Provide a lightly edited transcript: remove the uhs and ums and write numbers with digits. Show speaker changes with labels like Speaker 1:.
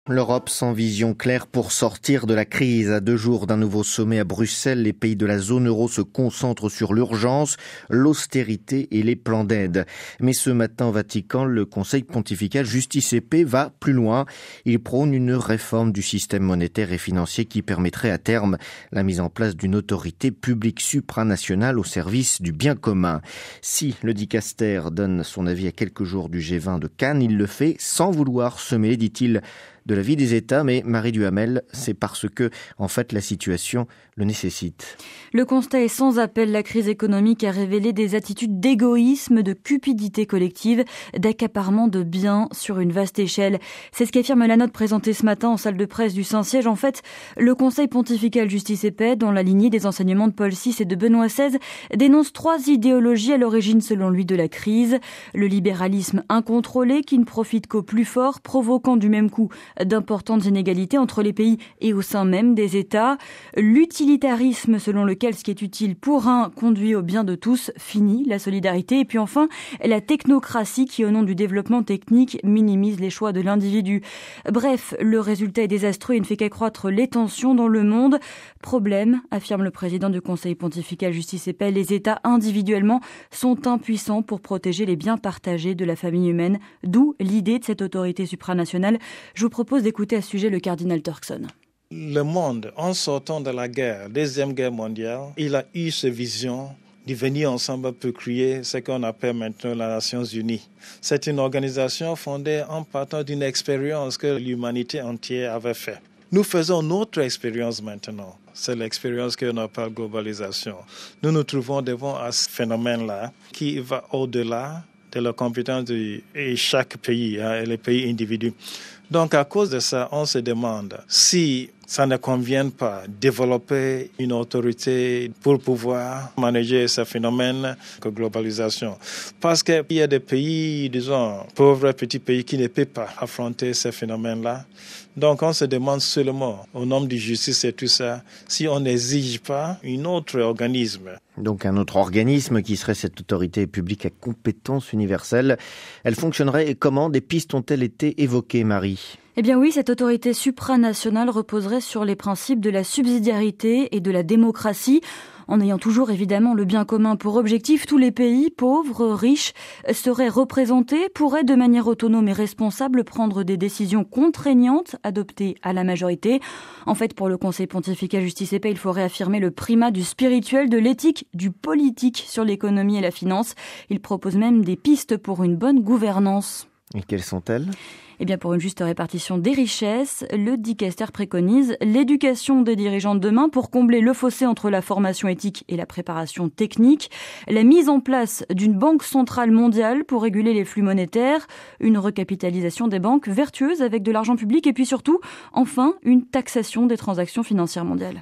Speaker 1: L'Europe sans vision claire pour sortir de la crise. À 2 jours d'un nouveau sommet à Bruxelles, les pays de la zone euro se concentrent sur l'urgence, l'austérité et les plans d'aide. Mais ce matin au Vatican, le Conseil pontifical Justice et Paix va plus loin. Il prône une réforme du système monétaire et financier qui permettrait à terme la mise en place d'une autorité publique supranationale au service du bien commun. Si le dicaster donne son avis à quelques jours du G20 de Cannes, il le fait sans vouloir se mêler, dit-il, de la vie des États, mais Marie Duhamel, c'est parce que, en fait, la situation le nécessite.
Speaker 2: Le constat est sans appel. La crise économique a révélé des attitudes d'égoïsme, de cupidité collective, d'accaparement de biens sur une vaste échelle. C'est ce qu'affirme la note présentée ce matin en salle de presse du Saint-Siège. En fait, le Conseil pontifical Justice et Paix, dans la lignée des enseignements de Paul VI et de Benoît XVI, dénonce 3 idéologies à l'origine, selon lui, de la crise. Le libéralisme incontrôlé qui ne profite qu'aux plus forts, provoquant du même coup d'importantes inégalités entre les pays et au sein même des États. L'utilitarisme selon lequel ce qui est utile pour un conduit au bien de tous, finit la solidarité. Et puis enfin, la technocratie qui, au nom du développement technique, minimise les choix de l'individu. Bref, le résultat est désastreux et ne fait qu'accroître les tensions dans le monde. Problème, affirme le président du Conseil pontifical Justice et Paix, les États individuellement sont impuissants pour protéger les biens partagés de la famille humaine, d'où l'idée de cette autorité supranationale. Je vous propose d'écouter à ce sujet le cardinal Turkson.
Speaker 3: Le monde, en sortant de la guerre, Deuxième Guerre mondiale, il a eu cette vision de venir ensemble pour créer ce qu'on appelle maintenant les Nations Unies. C'est une organisation fondée en partant d'une expérience que l'humanité entière avait faite. Nous faisons notre expérience maintenant. C'est l'expérience qu'on appelle globalisation. Nous nous trouvons devant ce phénomène-là qui va au-delà de la compétence de chaque pays et les pays individus. Donc, à cause de ça, on se demande si ça ne convient pas développer une autorité pour pouvoir manager ce phénomène de globalisation. Parce qu'il y a des pays, disons, pauvres petits pays qui ne peuvent pas affronter ce phénomène-là. Donc, on se demande seulement, au nom de justice et tout ça, si on n'exige pas un autre organisme.
Speaker 1: Donc un autre organisme qui serait cette autorité publique à compétence universelle. Elle fonctionnerait comment? Des pistes ont-elles été évoquées, Marie?
Speaker 2: Eh bien oui, cette autorité supranationale reposerait sur les principes de la subsidiarité et de la démocratie. En ayant toujours évidemment le bien commun pour objectif, tous les pays, pauvres, riches, seraient représentés, pourraient de manière autonome et responsable prendre des décisions contraignantes adoptées à la majorité. En fait, pour le Conseil pontifical Justice et Paix, il faut réaffirmer le primat du spirituel, de l'éthique, du politique sur l'économie et la finance. Il propose même des pistes pour une bonne gouvernance.
Speaker 1: Et quelles sont-elles ?
Speaker 2: Eh bien, pour une juste répartition des richesses, le dicaster préconise l'éducation des dirigeants de demain pour combler le fossé entre la formation éthique et la préparation technique, la mise en place d'une banque centrale mondiale pour réguler les flux monétaires, une recapitalisation des banques vertueuses avec de l'argent public et puis surtout, enfin, une taxation des transactions financières mondiales.